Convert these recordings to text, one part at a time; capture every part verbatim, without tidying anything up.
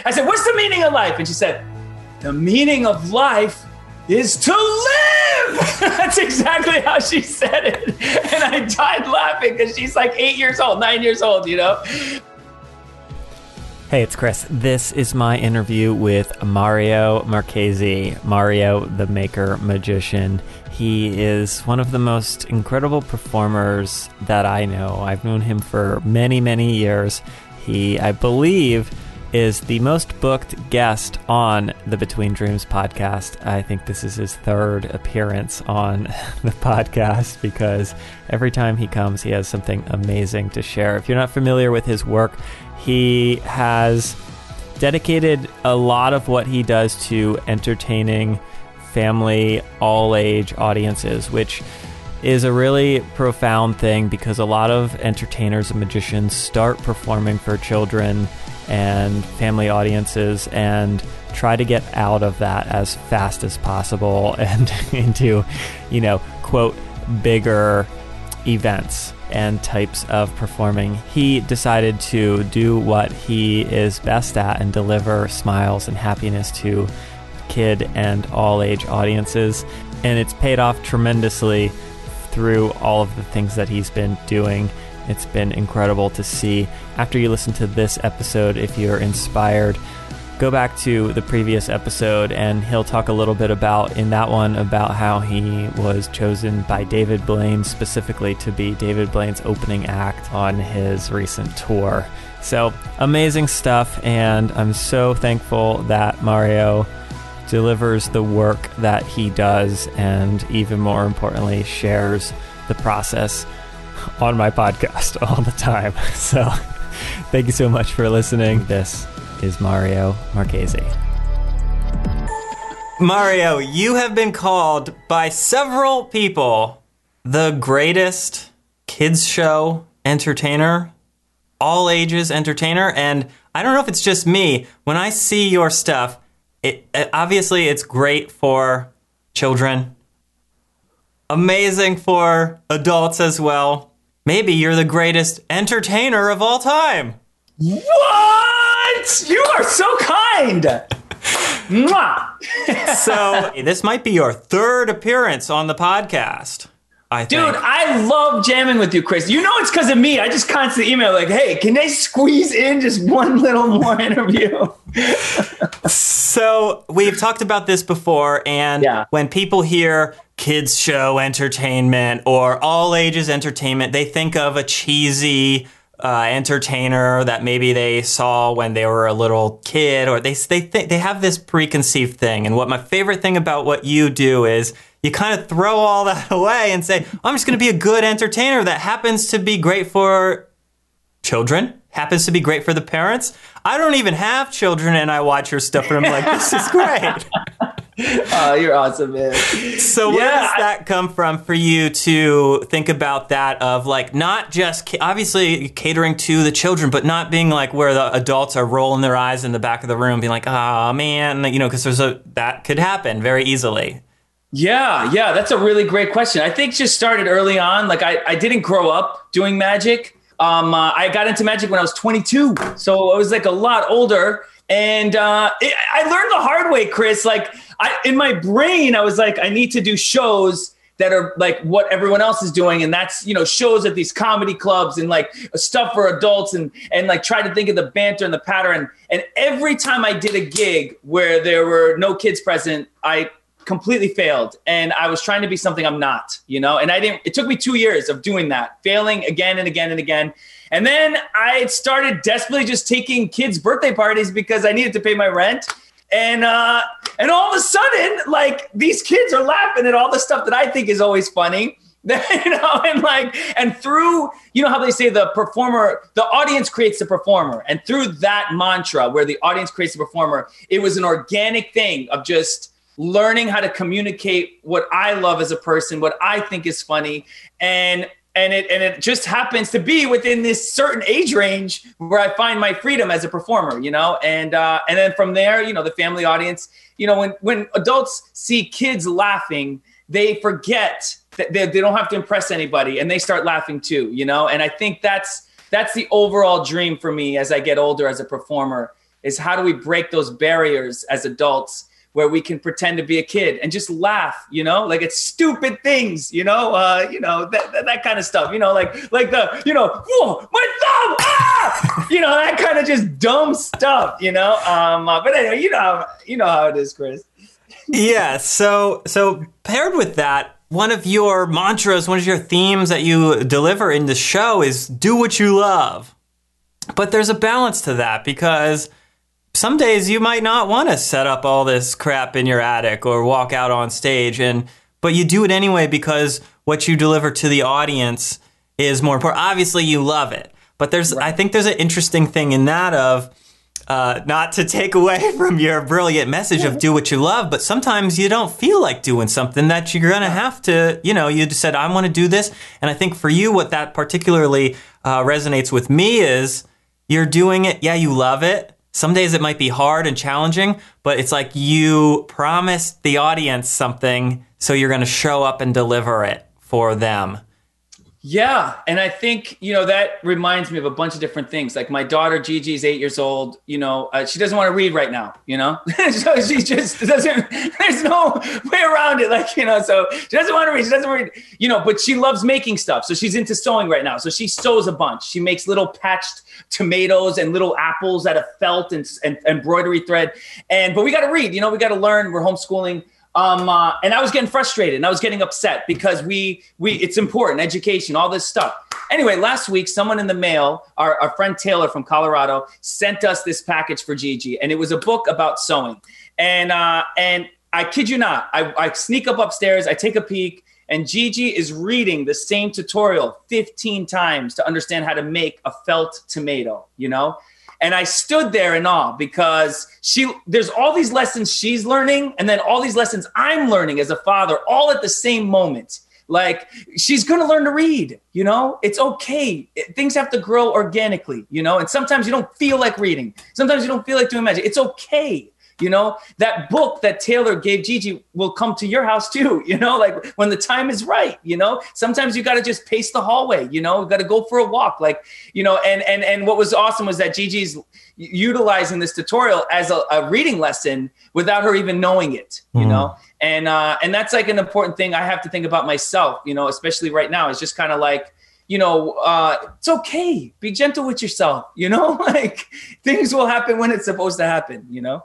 I said, what's the meaning of life? And she said, the meaning of life is to live. That's exactly how she said it. And I died laughing because she's like eight years old, nine years old, you know? Hey, it's Chris. This is my interview with Mario Marchese, Mario the Maker Magician. He is one of the most incredible performers that I know. I've known him for many, many years. He, I believe, is the most booked guest on the Between Dreams podcast. I think this is his third appearance on the podcast because every time he comes, he has something amazing to share. If you're not familiar with his work, he has dedicated a lot of what he does to entertaining family, all-age audiences, which is a really profound thing because a lot of entertainers and magicians start performing for children and family audiences and try to get out of that as fast as possible and into, you know, quote, bigger events and types of performing. He decided to do what he is best at and deliver smiles and happiness to kid and all age audiences. And it's paid off tremendously through all of the things that he's been doing. It's been incredible to see. After you listen to this episode, if you're inspired, go back to the previous episode and he'll talk a little bit about, in that one, about how he was chosen by David Blaine specifically to be David Blaine's opening act on his recent tour. So amazing stuff, and I'm so thankful that Mario delivers the work that he does, and even more importantly, shares the process on my podcast all the time. So thank you so much for listening. This is Mario Marchese. Mario, you have been called by several people the greatest kids show entertainer, all ages entertainer, and I don't know if it's just me. When I see your stuff, It, it obviously it's great for children, amazing for adults as well. Maybe you're the greatest entertainer of all time. What? You are so kind. Mwah. So this might be your third appearance on the podcast, I think. Dude, I love jamming with you, Chris. You know it's because of me. I just constantly email like, hey, can they squeeze in just one little more interview? So we've talked about this before, and yeah. when people hear kids show entertainment or all ages entertainment, they think of a cheesy uh, entertainer that maybe they saw when they were a little kid, or they they th- they have this preconceived thing. And what my favorite thing about what you do is you kind of throw all that away and say, I'm just going to be a good entertainer that happens to be great for children, happens to be great for the parents. I don't even have children, and I watch your stuff, and I'm like, this is great. Oh, you're awesome, man. So where yeah, does that I, come from for you to think about that of like not just ca- obviously catering to the children, but not being like where the adults are rolling their eyes in the back of the room being like, oh man, you know, because there's a that could happen very easily. Yeah, yeah, that's a really great question. I think just started early on. Like I, I didn't grow up doing magic. Um, uh, I got into magic when I was twenty-two, so I was like a lot older. And uh, it, I learned the hard way, Chris. Like I, in my brain, I was like, I need to do shows that are like what everyone else is doing. And that's, you know, shows at these comedy clubs and like stuff for adults and, and like try to think of the banter and the pattern. And every time I did a gig where there were no kids present, I completely failed. And I was trying to be something I'm not, you know, and I didn't, it took me two years of doing that, failing again and again and again. And then I started desperately just taking kids' birthday parties because I needed to pay my rent. And uh, and all of a sudden, like these kids are laughing at all the stuff that I think is always funny. You know, and like, and through, you know how they say the performer, the audience creates the performer. And through that mantra where the audience creates the performer, it was an organic thing of just learning how to communicate what I love as a person, what I think is funny. And And it and it just happens to be within this certain age range where I find my freedom as a performer, you know, and uh, and then from there, you know, the family audience, you know, when when adults see kids laughing, they forget that they, they don't have to impress anybody and they start laughing too, you know, and I think that's that's the overall dream for me as I get older as a performer is how do we break those barriers as adults where we can pretend to be a kid and just laugh, you know, like it's stupid things, you know, uh, you know, that, that, that kind of stuff, you know, like, like the, you know, whoa, my thumb, ah! You know, that kind of just dumb stuff, you know? Um, uh, but anyway, you know, how, you know how it is, Chris. Yeah. So, so paired with that, one of your mantras, one of your themes that you deliver in the show is do what you love. But there's a balance to that because some days you might not want to set up all this crap in your attic or walk out on stage, and but you do it anyway because what you deliver to the audience is more important. Obviously, you love it, but there's right. I think there's an interesting thing in that of uh, not to take away from your brilliant message of do what you love, but sometimes you don't feel like doing something that you're going to have to, you know, you said, I want to do this. And I think for you, what that particularly uh, resonates with me is you're doing it. Yeah, you love it. Some days it might be hard and challenging, but it's like you promised the audience something, so you're going to show up and deliver it for them. Yeah. And I think, you know, that reminds me of a bunch of different things. Like my daughter, Gigi, is eight years old. You know, uh, she doesn't want to read right now, you know, so she just doesn't, there's no way around it. Like, you know, so she doesn't want to read. She doesn't read, you know, but she loves making stuff. So she's into sewing right now. So she sews a bunch. She makes little patched tomatoes and little apples out of felt and, and, and embroidery thread. And, but we got to read, you know, we got to learn. We're homeschooling. Um, uh, and I was getting frustrated and I was getting upset because we, we, it's important, education, all this stuff. Anyway, last week, someone in the mail, our, our friend Taylor from Colorado, sent us this package for Gigi, and it was a book about sewing. And, uh, and I kid you not, I, I sneak up upstairs, I take a peek, and Gigi is reading the same tutorial fifteen times to understand how to make a felt tomato, you know? And I stood there in awe because she, there's all these lessons she's learning and then all these lessons I'm learning as a father, all at the same moment. Like she's going to learn to read, you know, it's okay. It, things have to grow organically, you know, and sometimes you don't feel like reading. Sometimes you don't feel like doing magic. It's okay. You know, that book that Taylor gave Gigi will come to your house too, you know, like when the time is right, you know, sometimes you got to just pace the hallway, you know, got to go for a walk, like, you know, and, and, and what was awesome was that Gigi's utilizing this tutorial as a, a reading lesson without her even knowing it, you mm. know, and, uh, and that's like an important thing I have to think about myself, you know, especially right now. It's just kind of like, you know, uh, it's okay. Be gentle with yourself, you know, like things will happen when it's supposed to happen, you know?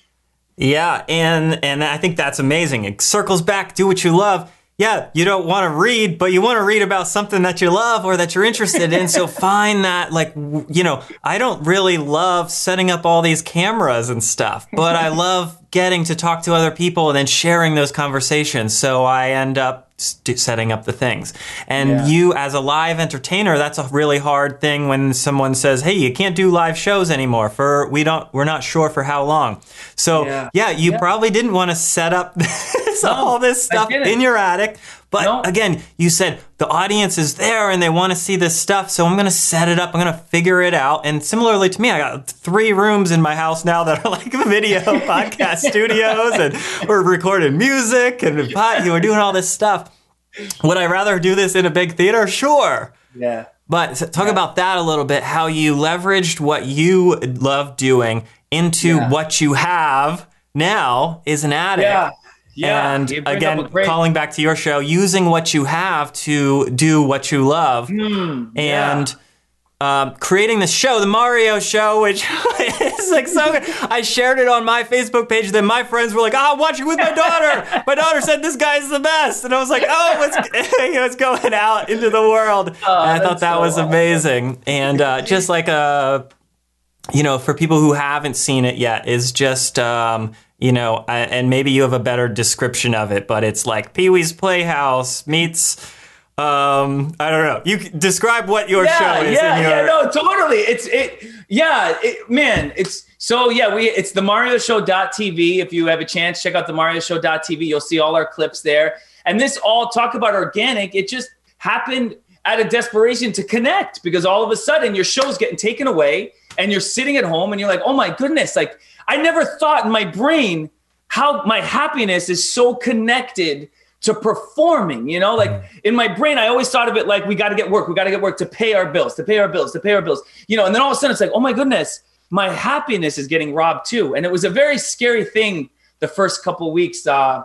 Yeah, and and I think that's amazing. It circles back, do what you love. Yeah, you don't want to read, but you want to read about something that you love or that you're interested in. So find that, like, you know, I don't really love setting up all these cameras and stuff, but I love getting to talk to other people and then sharing those conversations. So I end up st- setting up the things. And yeah. you, as a live entertainer, that's a really hard thing when someone says, "Hey, you can't do live shows anymore for we don't we're not sure for how long." So yeah, yeah you yeah. probably didn't want to set up this, no, all this stuff in your attic. But no. again, you said the audience is there and they want to see this stuff, so I'm going to set it up. I'm going to figure it out. And similarly to me, I got three rooms in my house now that are like video podcast studios, and we're recording music and we're doing all this stuff. Would I rather do this in a big theater? Sure. Yeah. But talk yeah. about that a little bit, how you leveraged what you love doing into yeah. what you have now is an attic. Yeah. Yeah, and again, great... calling back to your show, using what you have to do what you love, mm, and yeah. um, creating the show, the Mario Show, which is like so good. I shared it on my Facebook page. Then my friends were like, "Oh, I'm watching with my daughter. My daughter said this guy's the best," and I was like, "Oh, it's it's going out into the world." Oh, and I thought that so was amazing, awesome. and uh, just like a, you know, for people who haven't seen it yet, is just. Um, You know, and maybe you have a better description of it, but it's like Pee-wee's Playhouse meets, um, I don't know. You describe what your yeah, show is. Yeah, in your... yeah, no, totally. It's, it, yeah, it, man, it's, so yeah, we, it's the mario show dot t v. If you have a chance, check out the mario show dot t v. You'll see all our clips there. And this all, talk about organic, it just happened out of desperation to connect, because all of a sudden your show's getting taken away and you're sitting at home and you're like, oh my goodness, like, I never thought in my brain how my happiness is so connected to performing, you know, like in my brain, I always thought of it like, we got to get work. We got to get work to pay our bills, to pay our bills, to pay our bills, you know, and then all of a sudden it's like, oh my goodness, my happiness is getting robbed too. And it was a very scary thing the first couple of weeks. Uh,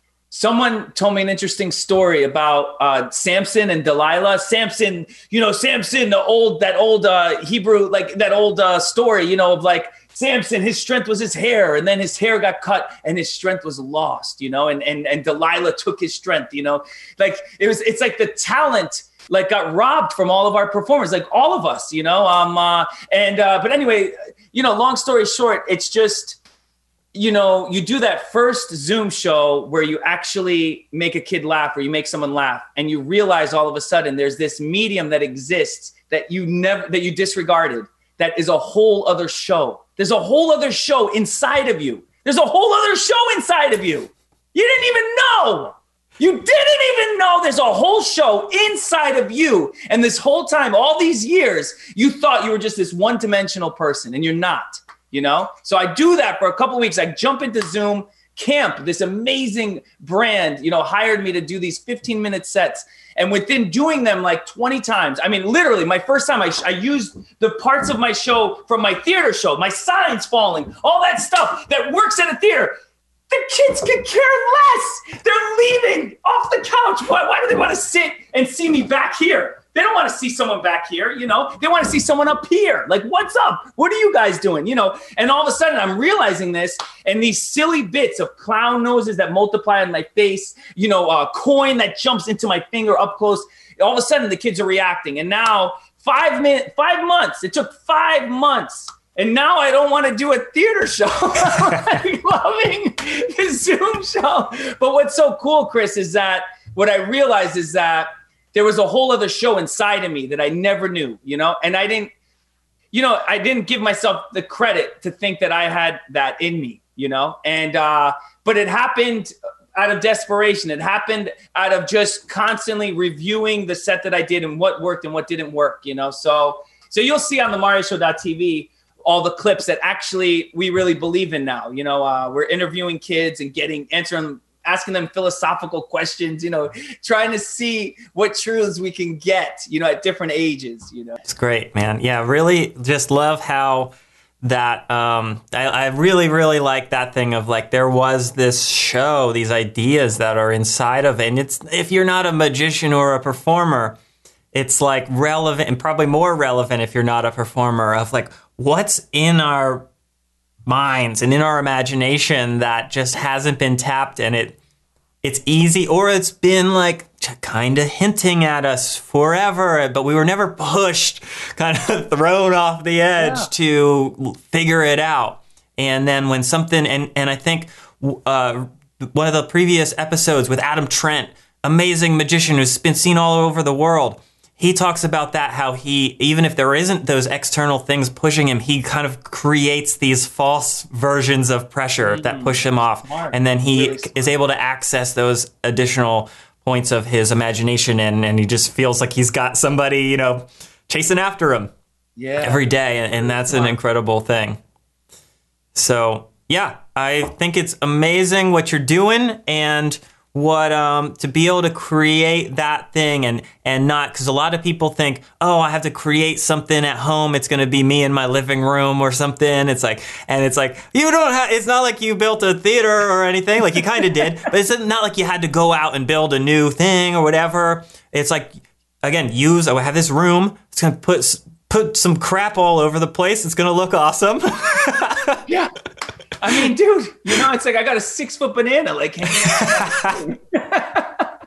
someone told me an interesting story about uh, Samson and Delilah. Samson, you know, Samson, the old, that old uh, Hebrew, like that old uh, story, you know, of like Samson, his strength was his hair, and then his hair got cut and his strength was lost, you know, and, and, and Delilah took his strength, you know, like it was, it's like the talent like got robbed from all of our performers, like all of us, you know, um, uh, and, uh, but anyway, you know, long story short, it's just, you know, you do that first Zoom show where you actually make a kid laugh or you make someone laugh, and you realize all of a sudden there's this medium that exists that you never, that you disregarded, that is a whole other show. There's a whole other show inside of you. There's a whole other show inside of you. You didn't even know. You didn't even know there's a whole show inside of you. And this whole time, all these years, you thought you were just this one-dimensional person, and you're not, you know? So I do that for a couple of weeks. I jump into Zoom. Camp, this amazing brand, you know, hired me to do these fifteen minute sets. And within doing them like twenty times, I mean, literally my first time I, I used the parts of my show from my theater show, my signs falling, all that stuff that works at a theater. The kids could care less. They're leaving off the couch. Why, why do they want to sit and see me back here? They don't want to see someone back here, you know, they want to see someone up here. Like, what's up? What are you guys doing? You know, and all of a sudden I'm realizing this, and these silly bits of clown noses that multiply on my face, you know, a coin that jumps into my finger up close. All of a sudden the kids are reacting. And now five minutes, five months, it took five months. And now I don't want to do a theater show. I'm loving the Zoom show. But what's so cool, Chris, is that what I realized is that there was a whole other show inside of me that I never knew, you know, and I didn't, you know, I didn't give myself the credit to think that I had that in me, you know, and, uh, but it happened out of desperation. It happened out of just constantly reviewing the set that I did and what worked and what didn't work, you know? So, so you'll see on the Mario Show dot T V all the clips that actually we really believe in now. You know, uh, we're interviewing kids and getting, answering asking them philosophical questions, you know, trying to see what truths we can get, you know, at different ages, you know. It's great, man. Yeah, really just love how that, um, I, I really, really like that thing of like, there was this show, these ideas that are inside of it. And it's, if you're not a magician or a performer, it's like relevant, and probably more relevant if you're not a performer, of like, what's in our minds and in our imagination that just hasn't been tapped, and it it's easy, or it's been like kind of hinting at us forever, but we were never pushed, kind of thrown off the edge yeah. to figure it out. And then when something, and, and I think uh, one of the previous episodes with Adam Trent, amazing magician who's been seen all over the world, he talks about that, how he, even if there isn't those external things pushing him, he kind of creates these false versions of pressure mm-hmm. that push him off. Smart. And then he really is able to access those additional points of his imagination, and, and he just feels like he's got somebody, you know, chasing after him yeah. every day. And, and that's smart. An incredible thing. So, yeah, I think it's amazing what you're doing, and what um to be able to create that thing, and and not, because a lot of people think, oh, I have to create something at home, it's going to be me in my living room or something. It's like, and it's like, you don't have, it's not like you built a theater or anything, like you kind of did, but it's not like you had to go out and build a new thing or whatever. It's like, again, use, I have this room, it's going to put put some crap all over the place, it's going to look awesome. Yeah. I mean, dude, you know, it's like I got a six foot banana like hanging out.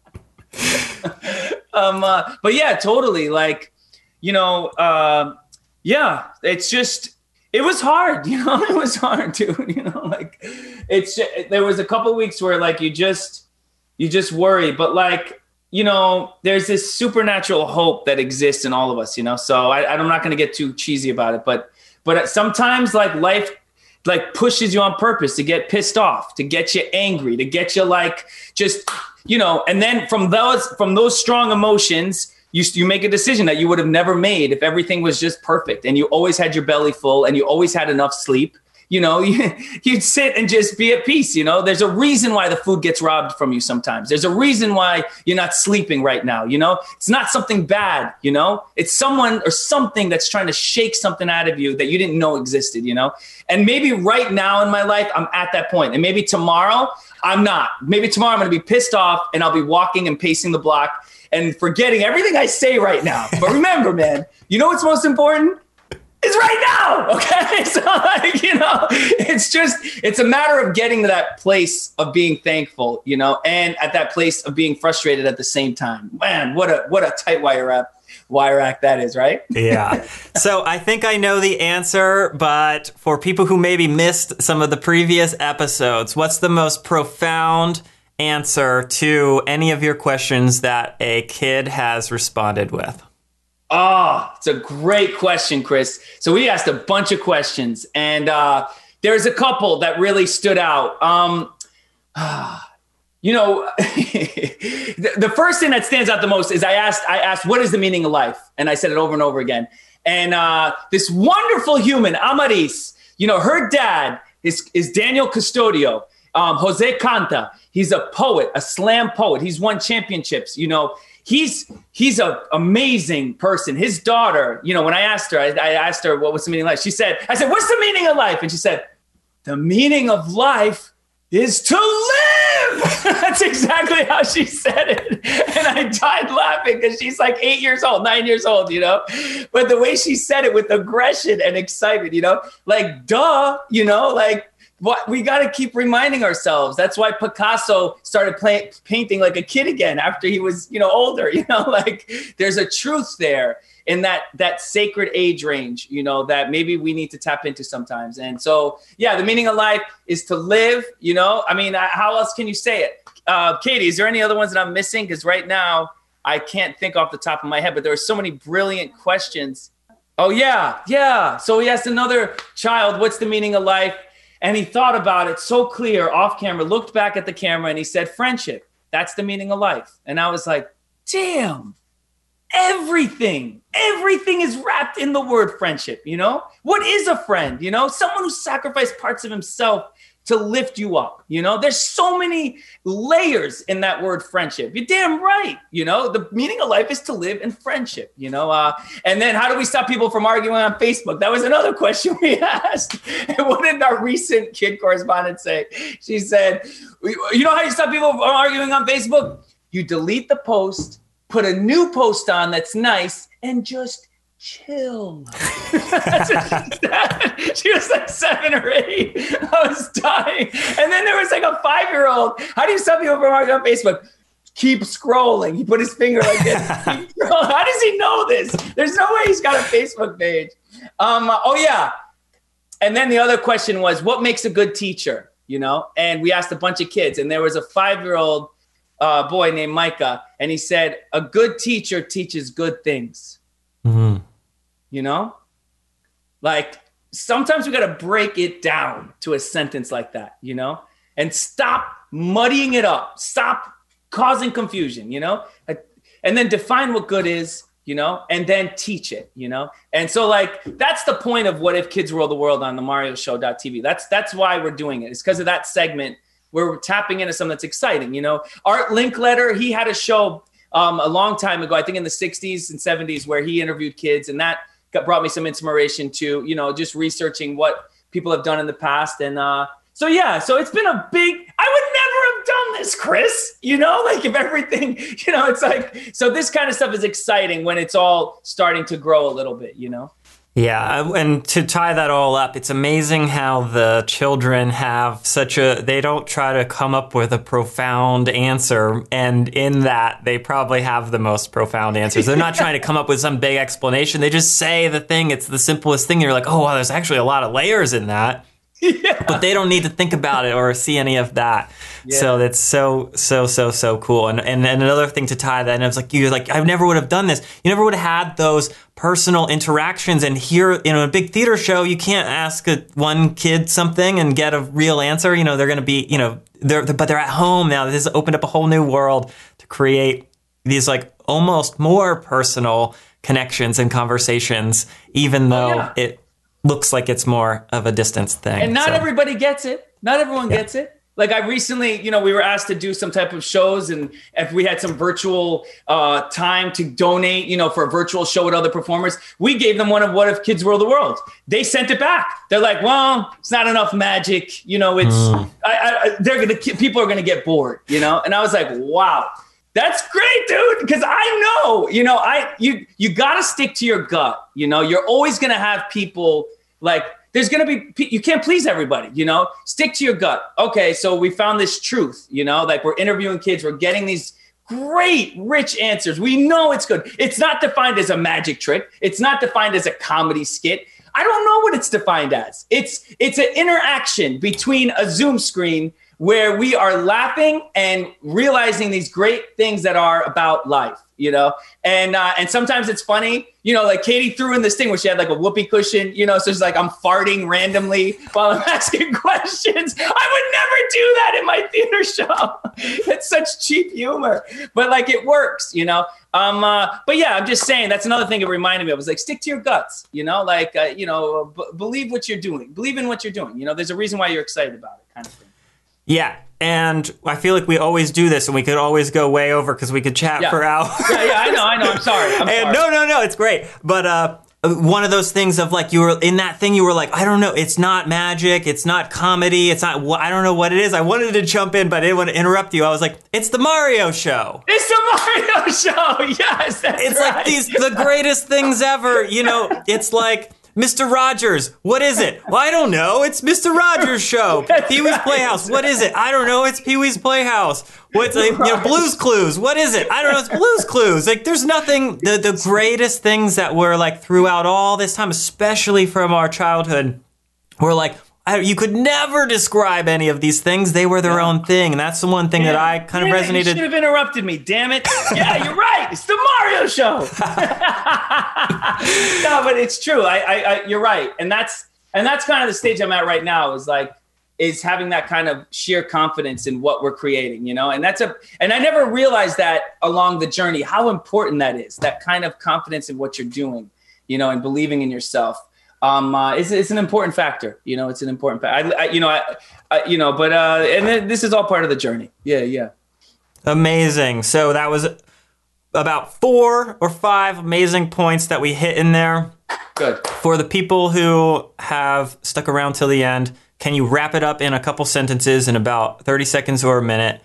um, uh, but yeah, totally. Like, you know, uh, yeah, it's just, it was hard, you know, it was hard, dude. You know, like it's, there was a couple of weeks where like you just, you just worry, but like, you know, there's this supernatural hope that exists in all of us, you know? So I, I'm not going to get too cheesy about it, but, but sometimes like life like pushes you on purpose to get pissed off, to get you angry, to get you like, just, you know, and then from those, from those strong emotions, you, you make a decision that you would have never made if everything was just perfect and you always had your belly full and you always had enough sleep. you know, you, you'd sit and just be at peace. You know, there's a reason why the food gets robbed from you sometimes. There's a reason why you're not sleeping right now. You know, it's not something bad, you know, it's someone or something that's trying to shake something out of you that you didn't know existed, you know, and maybe right now in my life, I'm at that point, and maybe tomorrow I'm not. Maybe tomorrow I'm going to be pissed off and I'll be walking and pacing the block and forgetting everything I say right now. But remember, man, you know what's most important? It's right now. Okay. So like, you know, it's just, it's a matter of getting to that place of being thankful, you know, and at that place of being frustrated at the same time. Man, what a, what a tight wire act, wire act that is, right? Yeah. So I think I know the answer, but for people who maybe missed some of the previous episodes, what's the most profound answer to any of your questions that a kid has responded with? Oh, it's a great question, Chris. So we asked a bunch of questions, and uh, there's a couple that really stood out. Um, you know, the, the first thing that stands out the most is I asked, I asked, what is the meaning of life? And I said it over and over again. And uh, this wonderful human, Amaris, you know, her dad is, is Daniel Custodio, um, Jose Canta. He's a poet, a slam poet. He's won championships, you know. He's he's an amazing person. His daughter, you know, when I asked her, I, I asked her, what was the meaning of life? She said, I said, what's the meaning of life? And she said, the meaning of life is to live. That's exactly how she said it. And I died laughing because she's like eight years old, nine years old, you know, but the way she said it with aggression and excitement, you know, like, duh, you know, like, what we got to keep reminding ourselves. That's why Picasso started play, painting like a kid again after he was, you know, older, you know, like there's a truth there in that, that sacred age range, you know, that maybe we need to tap into sometimes. And so, yeah, the meaning of life is to live, you know, I mean, how else can you say it? Uh, Katie, is there any other ones that I'm missing? Because right now I can't think off the top of my head, but there were so many brilliant questions. Oh yeah. Yeah. So he asked another child, what's the meaning of life? And he thought about it so clear off camera, looked back at the camera, and he said, friendship. That's the meaning of life. And I was like, damn, everything, everything is wrapped in the word friendship. You know, what is a friend? You know, someone who sacrificed parts of himself to lift you up. You know, there's so many layers in that word friendship. You're damn right. You know, the meaning of life is to live in friendship, you know, uh, and then how do we stop people from arguing on Facebook? That was another question we asked. And what did our recent kid correspondent say? She said, you know how you stop people from arguing on Facebook? You delete the post, put a new post on that's nice, and just chill. That's what she said. She was like seven or eight. I was dying. And then there was like a five-year-old. How do you stop people from arguing on Facebook? Keep scrolling. He put his finger like this. Keep scrolling. How does he know this? There's no way he's got a Facebook page. Um, oh, yeah. And then the other question was, what makes a good teacher? You know, and we asked a bunch of kids, and there was a five-year-old uh, boy named Micah, and he said, a good teacher teaches good things. Mm-hmm. You know, like sometimes we got to break it down to a sentence like that, you know, and stop muddying it up, stop causing confusion, you know, and then define what good is, you know, and then teach it, you know. And so like that's the point of What If Kids Rule the World on the Mario Show dot T V. That's that's why we're doing it. It's because of that segment where we're tapping into something that's exciting, you know. Art Linkletter, he had a show Um, a long time ago, I think in the sixties and seventies, where he interviewed kids, and that got, brought me some inspiration to, you know, just researching what people have done in the past. And uh, so, yeah, so it's been a big, I would never have done this, Chris, you know, like if everything, you know, it's like, so this kind of stuff is exciting when it's all starting to grow a little bit, you know? Yeah, and to tie that all up, it's amazing how the children have such a, they don't try to come up with a profound answer, and in that, they probably have the most profound answers. They're not trying to come up with some big explanation. They just say the thing, it's the simplest thing. You're like, oh, wow, there's actually a lot of layers in that. Yeah. But they don't need to think about it or see any of that. Yeah. So that's so, so, so, so cool. And, and and another thing to tie that, and it's like, you're like, I never would have done this. You never would have had those personal interactions. And here, you know, a big theater show, you can't ask a, one kid something and get a real answer. You know, they're going to be, you know, they're, but they're at home now. This has opened up a whole new world to create these like almost more personal connections and conversations, even though oh, yeah. it looks like it's more of a distance thing. And not so. everybody gets it. Not everyone Yeah. gets it. Like I recently, you know, we were asked to do some type of shows, and if we had some virtual uh, time to donate, you know, for a virtual show with other performers, we gave them one of What If Kids Rule the World. They sent it back. They're like, well, it's not enough magic. You know, it's, mm. I, I, they're going to, people are going to get bored, you know? And I was like, wow, that's great, dude. Cause I know, you know, I, you, you got to stick to your gut. You know, you're always going to have people like, there's going to be, you can't please everybody, you know, stick to your gut. Okay. So we found this truth, you know, like we're interviewing kids, we're getting these great, rich answers. We know it's good. It's not defined as a magic trick. It's not defined as a comedy skit. I don't know what it's defined as. It's, it's an interaction between a Zoom screen where we are laughing and realizing these great things that are about life, you know? And uh, and sometimes it's funny, you know, like Katie threw in this thing where she had like a whoopee cushion, you know, so it's like I'm farting randomly while I'm asking questions. I would never do that in my theater show. It's such cheap humor, but like it works, you know? Um, uh, but yeah, I'm just saying that's another thing it reminded me of. Was like, stick to your guts, you know, like, uh, you know, b- believe what you're doing, believe in what you're doing. You know, there's a reason why you're excited about it, kind of thing. Yeah, and I feel like we always do this, and we could always go way over because we could chat yeah. for hours. Yeah, yeah, I know, I know. I'm sorry. I'm and sorry. No, no, no, it's great. But uh, one of those things of like you were in that thing, you were like, I don't know, it's not magic, it's not comedy, it's not. I don't know what it is. I wanted to jump in, but I didn't want to interrupt you. I was like, it's the Mario Show. It's the Mario Show. Yes, that's it's right. like these the greatest things ever. You know, it's like. Mister Rogers, what is it? Well, I don't know. It's Mister Rogers' show. Pee-wee's right. Playhouse. What is it? I don't know. It's Pee-wee's Playhouse. What's like, you know, Blue's Clues? What is it? I don't know. It's Blue's Clues. Like, there's nothing. The the greatest things that were like throughout all this time, especially from our childhood, were like. I, you could never describe any of these things. They were their yeah. own thing. And that's the one thing yeah. that I kind yeah, of resonated. You should have interrupted me, damn it. Yeah, you're right. It's the Mario Show. No, but it's true. I, I, I, you're right. And that's, and that's kind of the stage I'm at right now is like, is having that kind of sheer confidence in what we're creating, you know? And that's a, and I never realized that along the journey, how important that is, that kind of confidence in what you're doing, you know, and believing in yourself. Um, uh, it's, it's an important factor, you know, it's an important factor, I, I, you know, I, I, you know, but, uh, and then this is all part of the journey. Yeah. Yeah. Amazing. So that was about four or five amazing points that we hit in there. Good. For the people who have stuck around till the end, can you wrap it up in a couple sentences in about thirty seconds or a minute?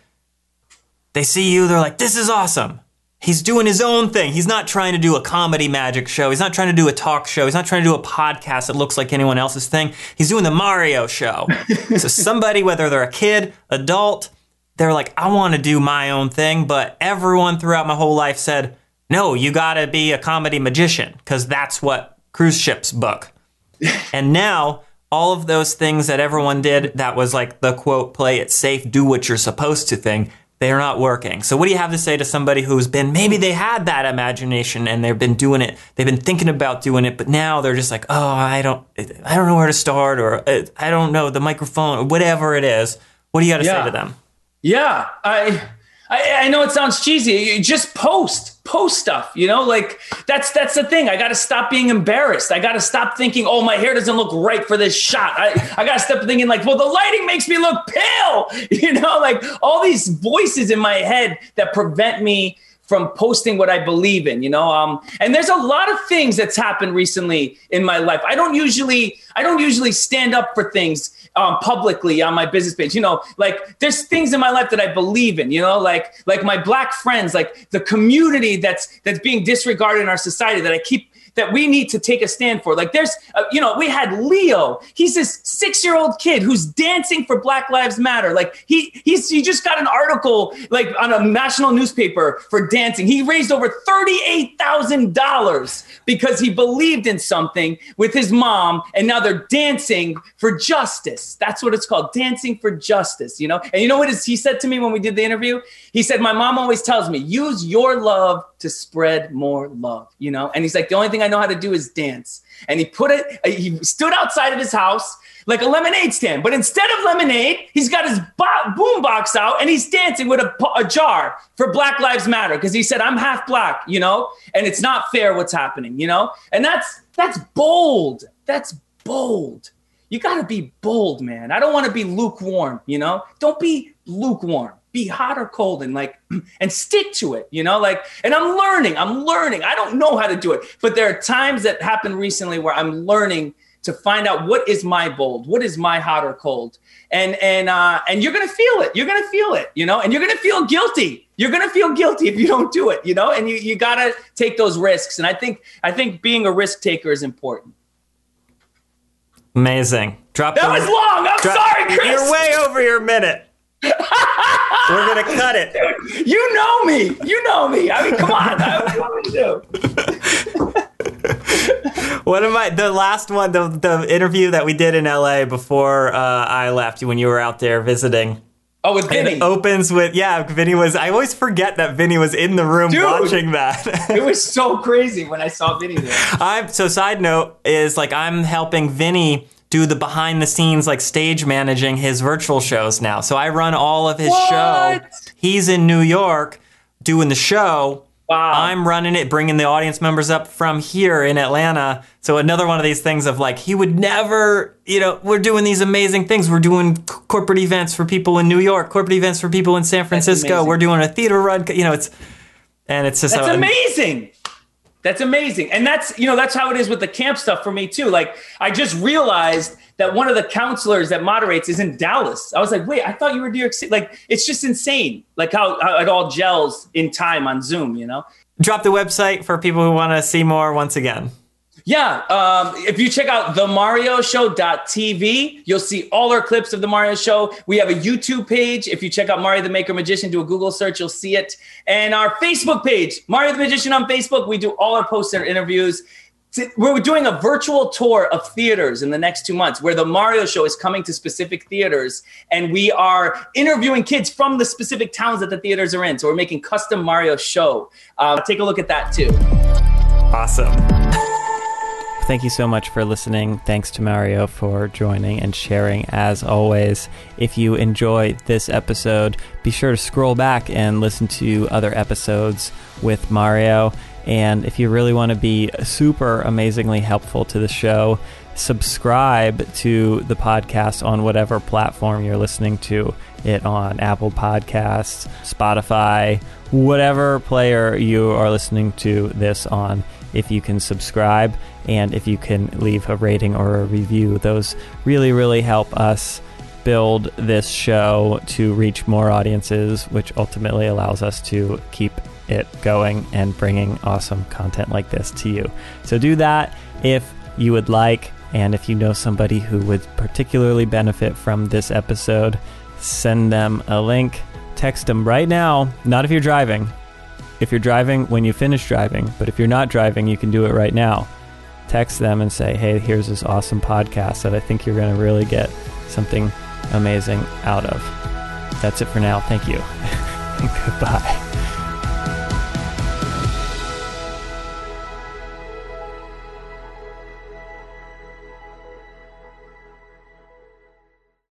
They see you, they're like, this is awesome. He's doing his own thing. He's not trying to do a comedy magic show. He's not trying to do a talk show. He's not trying to do a podcast that looks like anyone else's thing. He's doing the Mario Show. So somebody, whether they're a kid, adult, they're like, I want to do my own thing. But everyone throughout my whole life said, no, you got to be a comedy magician because that's what cruise ships book. And now all of those things that everyone did that was like the quote, play it safe, do what you're supposed to thing. They're not working. So what do you have to say to somebody who's been, maybe they had that imagination and they've been doing it, they've been thinking about doing it, but now they're just like, oh, I don't, I don't know where to start, or I don't know the microphone, or whatever it is. What do you got to yeah. say to them? Yeah, I, I, I know it sounds cheesy. You just post, post stuff. You know, like that's that's the thing. I got to stop being embarrassed. I got to stop thinking, oh, my hair doesn't look right for this shot. I, I got to stop thinking like, well, the lighting makes me look pale. You know, like all these voices in my head that prevent me from posting what I believe in, you know? Um, and there's a lot of things that's happened recently in my life. I don't usually, I don't usually stand up for things um, publicly on my business page, you know, like there's things in my life that I believe in, you know, like, like my Black friends, like the community that's, that's being disregarded in our society that I keep, that we need to take a stand for. Like there's, uh, you know, we had Leo. He's this six-year-old kid who's dancing for Black Lives Matter. Like he he's he just got an article like on a national newspaper for dancing. He raised over thirty-eight thousand dollars because he believed in something with his mom, and now they're dancing for justice. That's what it's called, dancing for justice, you know? And you know what is, he said to me when we did the interview? He said, my mom always tells me, use your love to spread more love, you know? And he's like, the only thing I know how to do is dance. And he put it, he stood outside of his house like a lemonade stand, but instead of lemonade, he's got his bo- boom box out and he's dancing with a, a jar for Black Lives Matter. Cause he said, I'm half Black, you know, and it's not fair what's happening, you know? And that's, that's bold. That's bold. You got to be bold, man. I don't want to be lukewarm, you know? Don't be lukewarm. Be hot or cold and like, and stick to it, you know? Like, and I'm learning, I'm learning. I don't know how to do it, but there are times that happen recently where I'm learning to find out what is my bold, what is my hot or cold. And, and, uh, and you're going to feel it. You're going to feel it, you know, and you're going to feel guilty. You're going to feel guilty if you don't do it, you know, and you, you got to take those risks. And I think, I think being a risk taker is important. Amazing. Drop that the, was long. I'm drop, sorry, Chris. You're way over your minute. We're going to cut it. Dude, you know me. You know me. I mean, come on. What do you want me to do? What am I, the last one, the, the interview that we did in L A before uh, I left, when you were out there visiting. Oh, with Vinny. It opens with, yeah, Vinny was, I always forget that Vinny was in the room Dude, watching that. It was so crazy when I saw Vinny there. I'm, so side note is like, I'm helping Vinny do the behind the scenes, like stage managing his virtual shows now. So I run all of his what? show. He's in New York doing the show. Wow. I'm running it, bringing the audience members up from here in Atlanta. So another one of these things of like, he would never, you know, we're doing these amazing things. We're doing c- corporate events for people in New York, corporate events for people in San Francisco. We're doing a theater run, you know, it's, and it's just. That's so, amazing. That's amazing. And that's, you know, that's how it is with the camp stuff for me too. Like, I just realized that one of the counselors that moderates is in Dallas. I was like, wait, I thought you were in New York City. Like, it's just insane. Like how, how it all gels in time on Zoom, you know? Drop the website for people who want to see more once again. Yeah. Um, if you check out the mario show dot t v, you'll see all our clips of The Mario Show. We have a YouTube page. If you check out Mario the Maker Magician, do a Google search, you'll see it. And our Facebook page, Mario the Magician on Facebook. We do all our posts and interviews. We're doing a virtual tour of theaters in the next two months where The Mario Show is coming to specific theaters. And we are interviewing kids from the specific towns that the theaters are in. So we're making custom Mario Show. Uh, take a look at that too. Awesome. Thank you so much for listening. Thanks to Mario for joining and sharing as always. If you enjoyed this episode, be sure to scroll back and listen to other episodes with Mario. And if you really want to be super amazingly helpful to the show, subscribe to the podcast on whatever platform you're listening to it on. Apple Podcasts, Spotify, whatever player you are listening to this on. If you can subscribe and if you can leave a rating or a review, those really, really help us build this show to reach more audiences, which ultimately allows us to keep it going and bringing awesome content like this to you. So do that if you would like, and if you know somebody who would particularly benefit from this episode, send them a link, text them right now, not if you're driving. If you're driving, when you finish driving, but if you're not driving, you can do it right now. Text them and say, hey, here's this awesome podcast that I think you're going to really get something amazing out of. That's it for now. Thank you. Goodbye.